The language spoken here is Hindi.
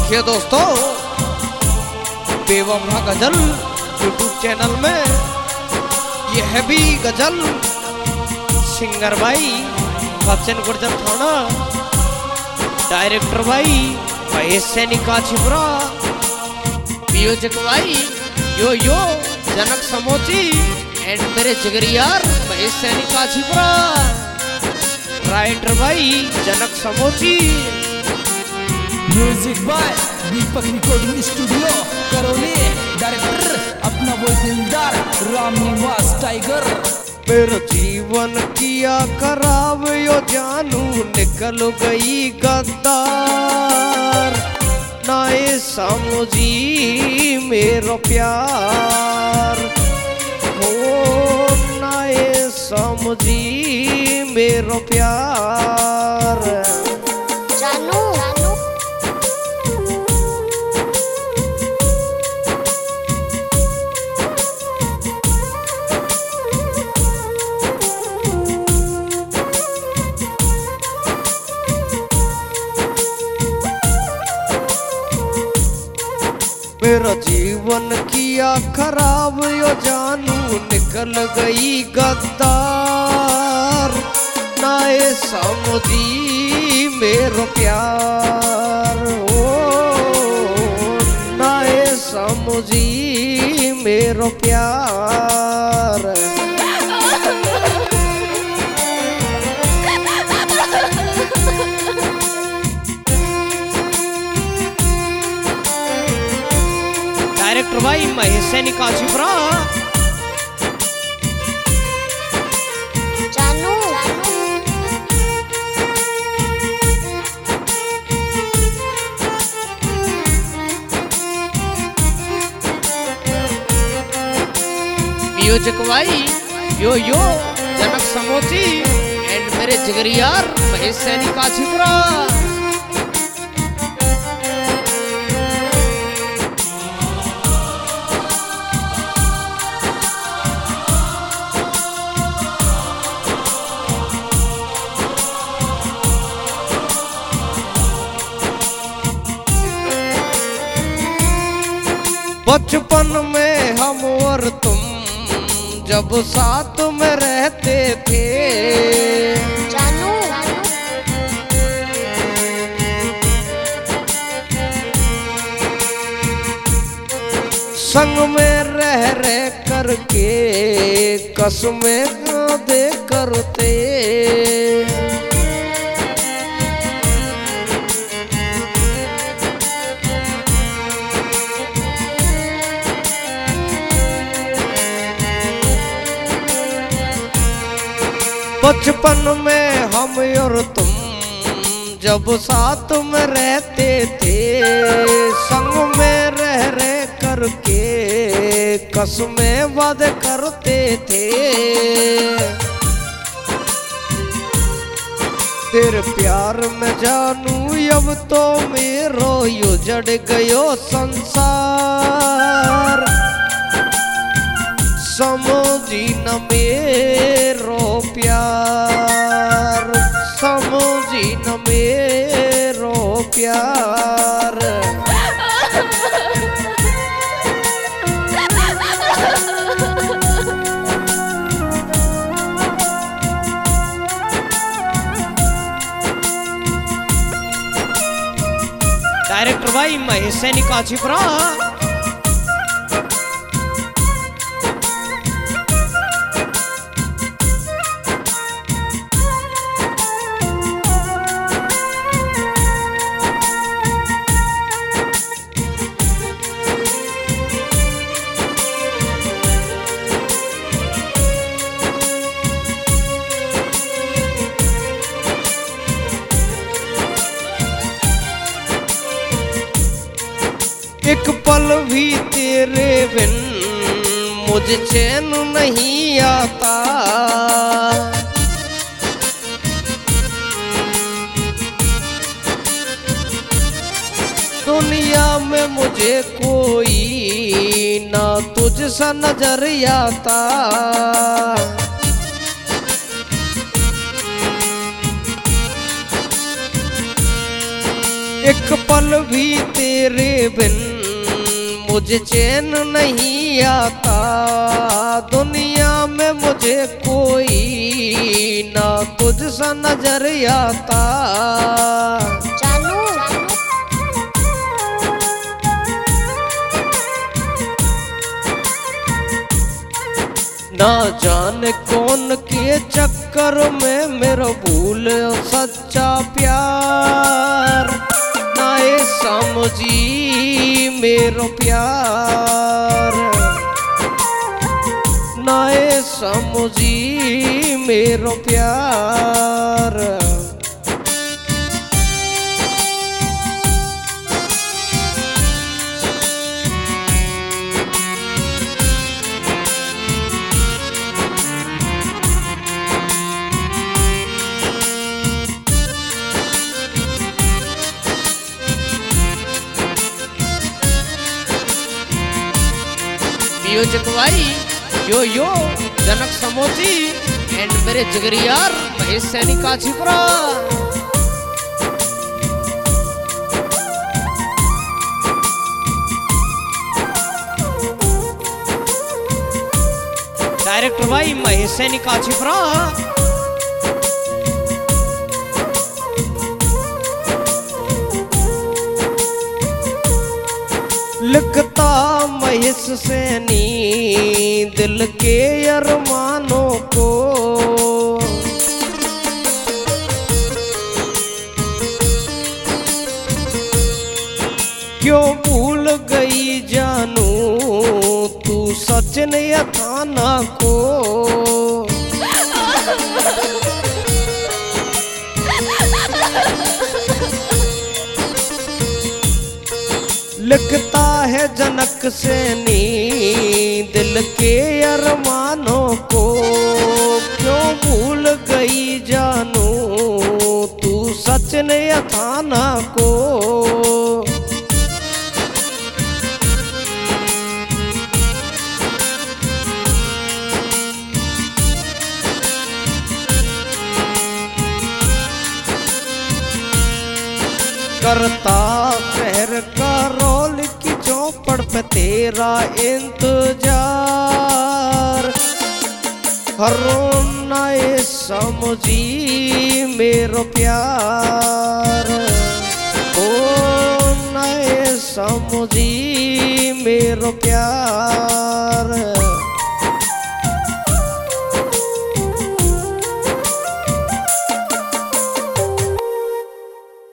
देखिए दोस्तों, बेवफा गजल यूट्यूब चैनल में यह भी गजल सिंगर भाई बच्चन गुर्जर थाना, डायरेक्टर भाई महेश सैनी काछीपुरा, म्यूजिक भाई यो जनक समोची एंड मेरे जिगरी यार महेश सैनी काछीपुरा, राइटर भाई Janak Samochi, music by Deepak recording studio Karauli, director अपना वो दिलदार राम निवास टाइगर। मेरा जीवन किया खराब यो जानू, निकल गई गद्दार, नाए समझी मेरो प्यार, हो नाए समझी मेरो प्यार। जानू मेरा जीवन किया खराब यो जानू, निकल गई गद्दार, नाए समझी मेरो प्यार, ओ नाए समझी मेरो प्यार। डायरेक्टर भाई महेश सैनी काछीपुरा, जानू म्यूजिक भाई यो जनक समोची एंड मेरे जिगरी यार महेश सैनी काछीपुरा। बचपन में हम और तुम जब साथ में रहते थे, जानू संग में रह करके कसमें दे करते, बचपन में हम और तुम जब साथ में रहते थे, संग में रह करके कसमें वादे करते थे, तेरे प्यार में जानू अब तो मेरो यो जड़ गयो संसार, समझी न मेरो प्यार, समझी न मेरो प्यार। डायरेक्टर भाई महेश सैनी काछीपुरा, एक पल भी तेरे बिन मुझे चैन नहीं आता, दुनिया में मुझे कोई ना तुझसा नजर आता, एक पल भी तेरे बिन मुझे चैन नहीं आता, दुनिया में मुझे कोई ना तुझसा नजर आता। जानू ना जाने कौन के चक्कर में मेरा भूल सच्चा प्यार, ना ये समझी मेरो प्यार, ना ये समझी मेरो प्यार। म्यूजिक भाई यो जनक समोची एंड मेरे जिगरी यार महेश सैनी काछीपुरा। डायरेक्टर भाई महेश सैनी काछीपुरा। लिखता महेश सैनी दिल के अरमानों को, क्यों भूल गई जानू तू सचिन अथाना को। लिखता है जनक सैनी दिल के अरमानों को, क्यों भूल गई जानू तू सचिन अथाना को। करता शहर का रोल की चौपड़ पे तेरा इंतजार, हरो नए समझी मेरो प्यार, ओ नए समझी मेरो प्यार।